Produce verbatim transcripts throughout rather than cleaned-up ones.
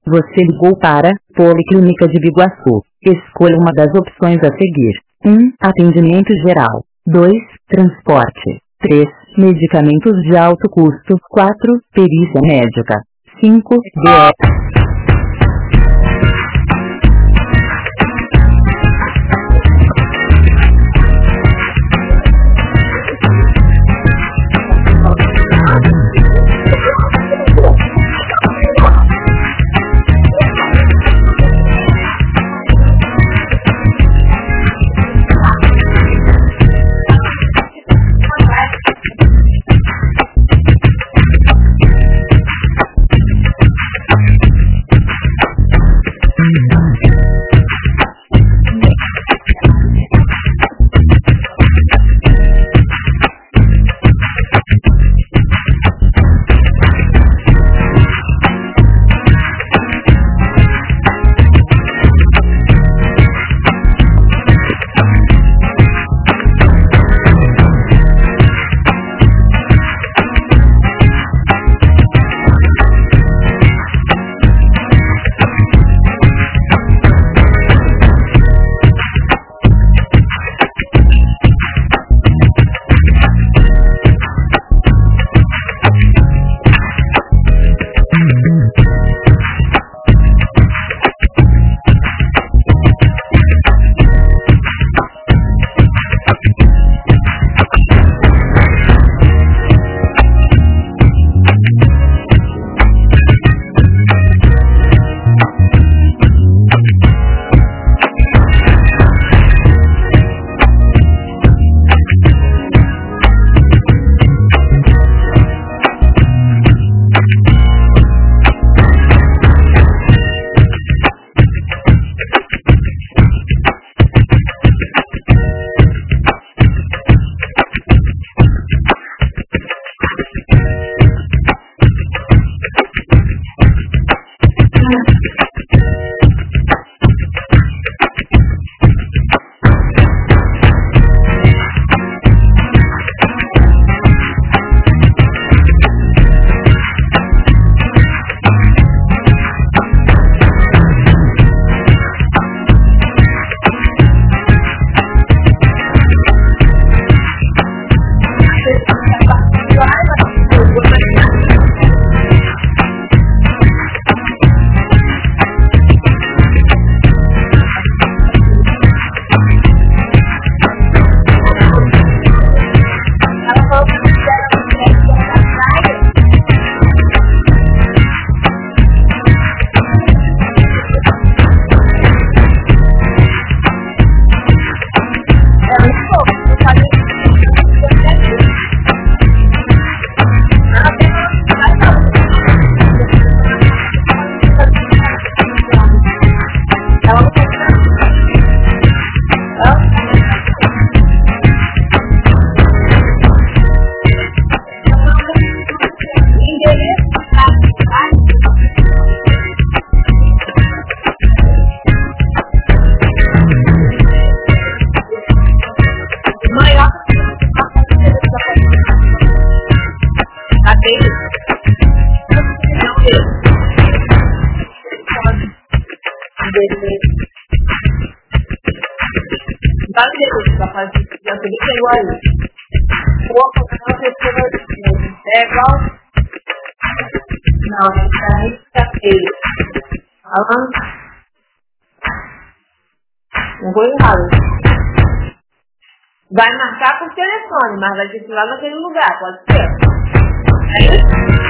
Você ligou para Policlínica de Biguaçu. Escolha uma das opções a seguir. um. Atendimento geral. dois. Transporte. três. Medicamentos de alto custo. quatro. Perícia médica. cinco. B O. É igual? Não, é quinta-feira. Alan? Não vou errado. Vai marcar por telefone, mas vai ter que ir lá naquele lugar, pode ser? É isso?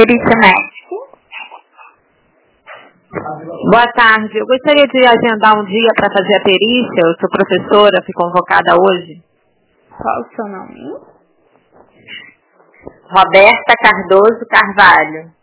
perícia médica. Boa tarde. Eu gostaria de agendar um dia para fazer a perícia. Eu sou professora, fui convocada hoje. Qual o seu nome? Roberta Cardoso Carvalho.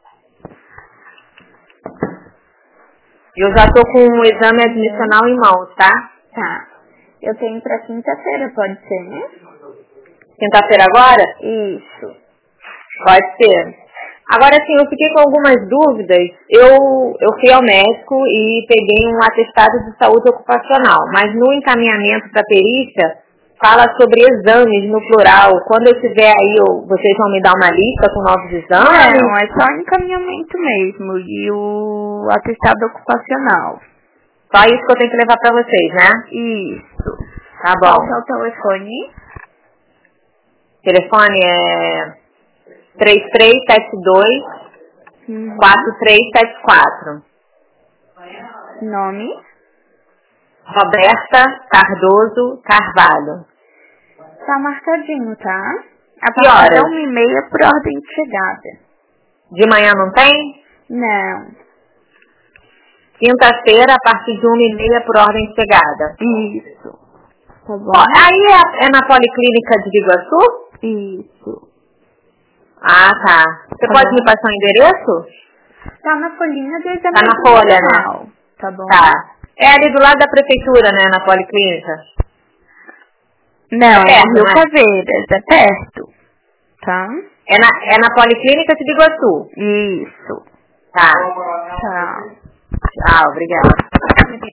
Eu já estou com o exame admissional em mãos, tá? Tá. Eu tenho para quinta-feira, pode ser, né? Quinta-feira agora? Isso. Pode ser. Agora sim, eu fiquei com algumas dúvidas. Eu, eu fui ao médico e peguei um atestado de saúde ocupacional, mas no encaminhamento para perícia fala sobre exames no plural. Quando eu tiver aí, eu, vocês vão me dar uma lista com novos exames? Não, é só encaminhamento mesmo. E o atestado ocupacional. Só isso que eu tenho que levar para vocês, né? Isso. Tá bom. Qual que é o telefone? O telefone é três três sete dois, Uhum. quatro três sete quatro. Nome? Roberta Cardoso Carvalho. Tá marcadinho, tá? A Que partir horas? da uma e meia por ordem de chegada. De manhã não tem? Não. Quinta-feira, a partir de uma e meia por ordem de chegada. Isso. Tá bom? Ó, aí é, é na Policlínica de Biguaçu? Isso. Ah, tá. Você Tá pode bom. me passar o endereço? Tá na folhinha do exame Tá na folha, né? admissional, tá bom? Tá. É ali do lado da prefeitura, né, na Policlínica? Não, É é perto, Rio né? Caveiras, é perto. Tá? É na, é na Policlínica de Biguaçu. Isso. Tá. Tá. Tchau, obrigada.